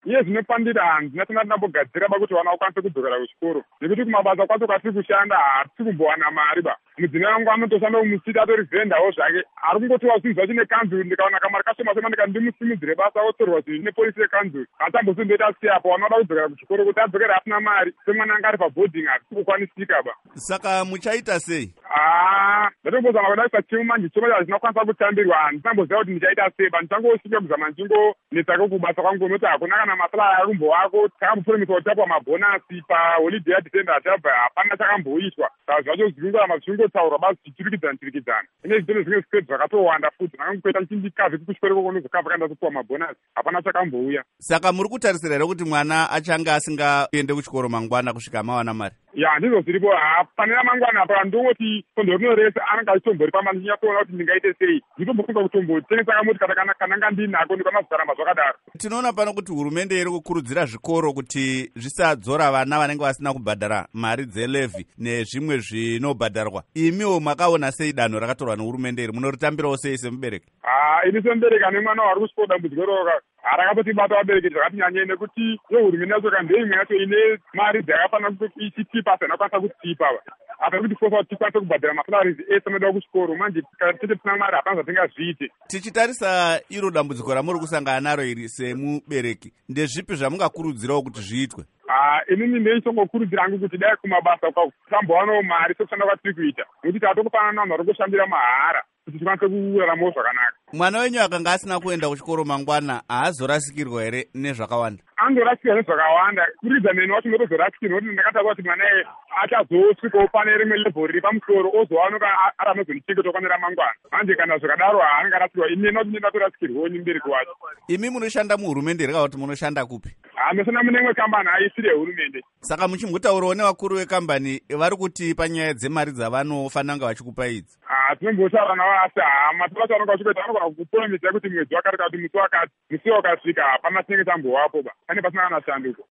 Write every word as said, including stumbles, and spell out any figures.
iye zvinopandira handina tanga tinambogadzira ba kuti vana vakwanise kudzokera kuchikoro nekuti kumabasa kwacho kwatiri kushanda hatisi kumbowana mari ba. Mudzimai wangu anotoshanda kumusiti atori vhendawo zvake ari kungotiwa zvinhu zvacho nekanzuri ndikaona kamari kashoma sema ndika ndimusimudzire basa otorwa zvinhu nepolisi yekanzuri hatambosindoita siyapo vanoda kudzokera kuchikoro kuti adzokera asina mari semwana anga ari pabhodhing hatisi kukwanisika ba. Saka muchaita sei? Ah, ndatombozama kudavisa chimu manje choma hazvinokwanisa kutambirwa handisamboziva kuti ndichaita sei ba. Ndichangosvika kuzama ndingonetsako kubasa kwangu noti hakuna kana masala arumbo wako takambopuremiswa kuti tapwa mabhonasi paholidhe yadhicemba achabva hapana chakamboitwa saka zvacho zvingoama zvichingotaurwa basi tichirikidzana tirikidzana ine zvitoro zvimwe zvikwedu zvakatowanda futi nakangoita ndichindikavhe kuchikoro koko nozokabva kana ndatopuwa mabhonasi hapana chakambouya. Saka muri kutarisira here kuti mwana achange asingaende kuchikoro mangwana kusvika mawana mari? Ya ndizvo zviripo hapanera mangwana apa ndongoti tondo rinorese anenge achitombori pamba ndichinyakuona kuti ndingaite sei nditombofunga kutombotengesa moti kana kana ngandinako ndikanazoramba zvakadaro. Tinoona pano kuti hurumende iri kukurudzira zvikoro kuti zvisadzora vana vanenge vasina kubhadhara mari dzelevhi nezvimwe zvinobhadharwa. Imiwo makaona sei danho rakatorwa nehurumende iri, munoritambirawo sei semubereki? Ah, ini semubereki ane mwana wari kusvika dambudziko roka harakatotibata vabereki zvakati nyanyei nekuti nehurumende yacho ka ndeimwe yacho ine mari dzakafanira kuti ichitipa senakwanisa kutipa apa kuti fofa kuti tikwanise kubhadhara masalaries ese anoda kuchikoro manje tete tisina mari hapana zvatingazviite. Tichitarisa iro dambudziko ramuri kusangana naro iri semubereki, ndezvipi zvamungakurudzirawo kuti zviitwe? Ah, inini ndeichongokurudzira hangu kuti dai kumabasa kwakutambowanawo mari sekushanda kwatiri kuita nekuti hatokufanana navanhu vari kushandira mahara kuti tikwanise kuraramawo zvakanaka. Mwana wenyu akanga asina kuenda kuchikoro mangwana haazorasikirwa here nezvakawanda? Andorasikirwa nezvakawanda kuridza neni wacho ndotozorasikirwa kuti ndakataura kuti mwana achazosvikawo pane rimwe lebhori riri pamusoro ozovanoka aramazonichengeta kwane ramangwana manje kana zvikadaro haanenge arasikirwa ini noti ndatorasikirwawo nemubereki wacho. Imi munoshanda muhurumende here kana kuti munoshanda kupi? Hamesana mune imwe kambani haisiri yehurumende. Saka muchimbotaurawo nevakuru vekambani vari kuti panyaya dzemari dzavanofanira kunge vachikupa idzi? Ah, tinombotaura navo asi masoro acho anonga achikuita anogona kupromisa kuti mwedzi wakati kana kuti musi wakati musi wakasvika hapana chinenge chambowapo ba pane pasina kana shanduko.